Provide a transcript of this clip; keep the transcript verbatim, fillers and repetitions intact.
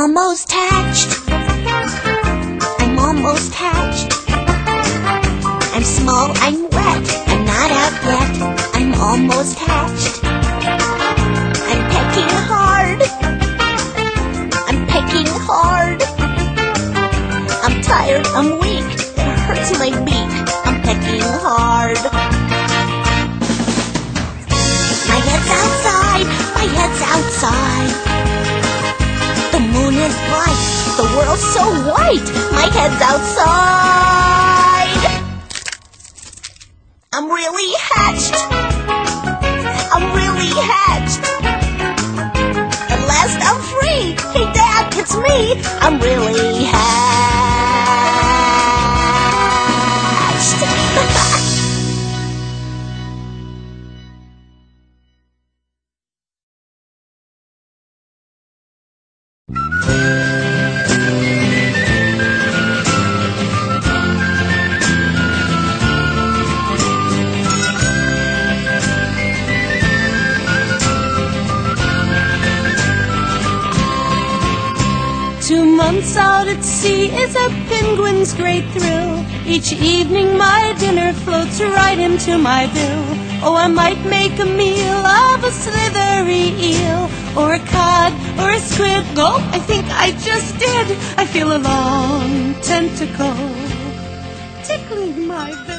almost hatched. I'm almost hatched. I'm small, I'm wet, I'm not out yet. I'm almost hatched. I'm pecking hard. I'm pecking hard. I'm tired, I'm weak, it hurts my beak. I'm pecking hard. My head's outside, my head's outside. The moon is bright, the world's so white. My head's outside. I'm really hatched. I'm really hatched. At last I'm free. Hey Dad, it's me. I'm really hatched. Two months out at sea is a penguin's great thrill. Each evening my dinner floats right into my bill. Oh, I might make a meal of a slithery eel, or a cod, or a squid. Oh, I think I just did. I feel a long tentacle tickling my bill.